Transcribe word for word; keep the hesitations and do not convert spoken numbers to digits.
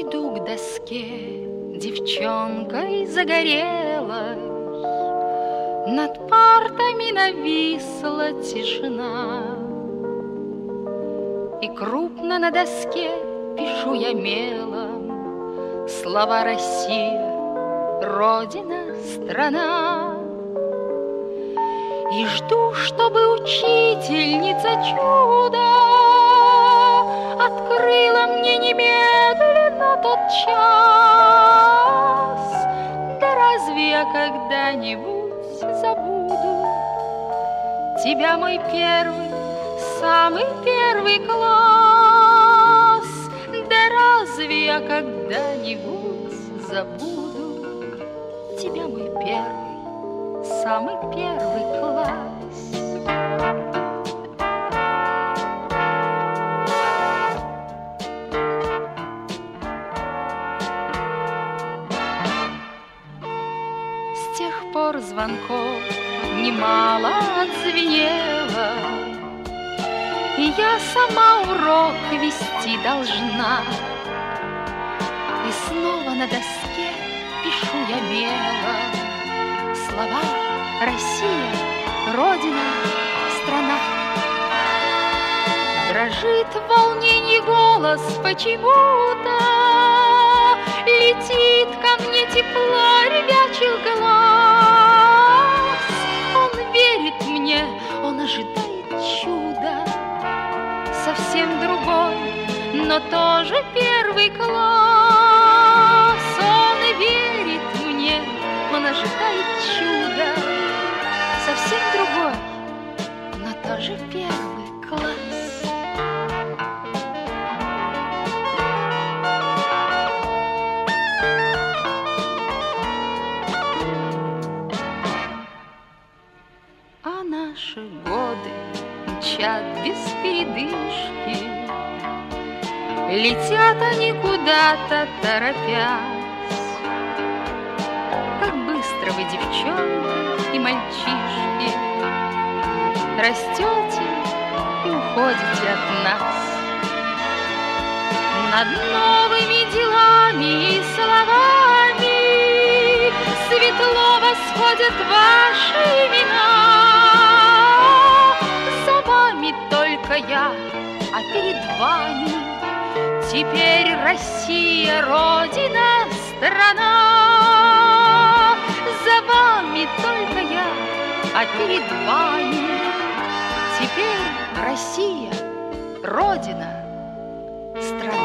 Иду к доске девчонкой загорелой, над партами нависла тишина, и крупно на доске пишу я мелом слова: Россия, Родина, страна. И жду, чтобы учительница чудо открыла мне немедленно тот час. Да разве я когда-нибудь забуду тебя, мой первый, самый первый класс? Да разве я когда-нибудь забуду тебя, мой первый, самый первый класс? С тех пор звонков немало отзвенело, и я сама урок вести должна. И снова на доске пишу я мелом слова: Россия, Родина, страна. Дрожит в волнении голос почему-то, летит ко мне тепло ребячих глаз. Он верит мне, он ожидает чуда, совсем другой, но тоже первый класс. Он верит мне, он ожидает чуда, совсем другой, но тоже первый класс. А наши годы мчат без передышки, летят они куда-то торопясь. Как быстро вы, девчонки и мальчишки, растете и уходите от нас. Над новыми делами и словами светло восходят ваши имена. За вами только я, а перед вами теперь Россия, Родина, страна. За вами только я, а перед вами теперь Россия, Родина, страна.